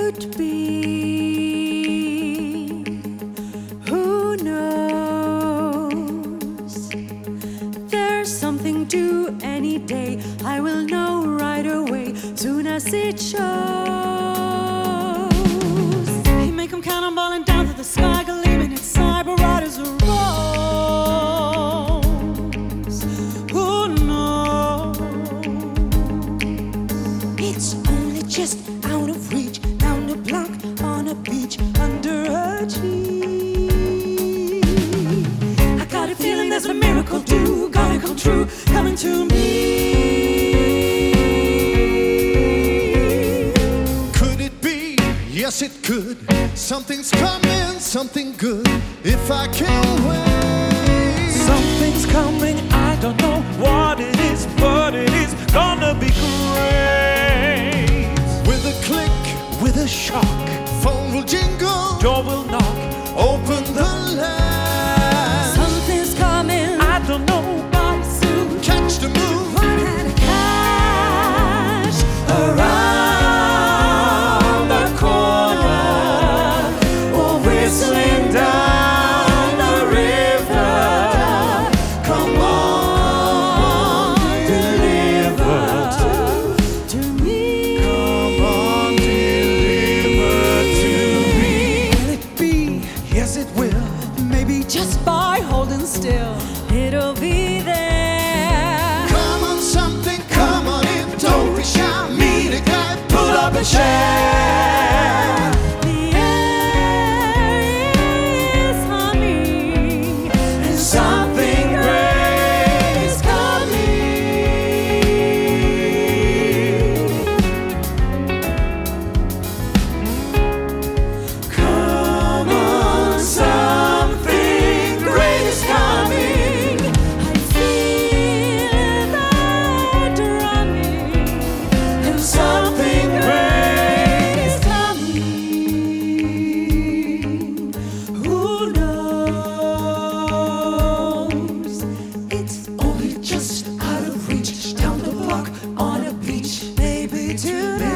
could be. Who knows? There's something due any day. I will know right away, soon as it shows. He may come cannonballing down to the sky, gleaming its cyber riders a rose. Who knows? It's only just out of reach, down the block on a beach under a tree. I got a feeling there's a miracle due, gonna come true, coming to me. Could it be? Yes, it could. Something's coming, something good, if I can wait. Something's coming, I don't know what it is, but it is gonna be great. With a click, With a shock, phone will jingle, door will knock, open the latch. Something's coming, I don't know, but soon. Catch the move, one hand cash around the corner, or whistling down the river. Come on, deliver to me. come on, deliver to me. Will it be? Yes, it will. Maybe just by holding still, it'll be there. Come on, something, come on in, don't be shy. Meet a guy, pull up a chair. The air is humming, and something great is coming. Come on, something great is coming. I feel that drumming, and something great is coming. Who knows? It's only just out of reach, down the block on a beach, maybe tonight.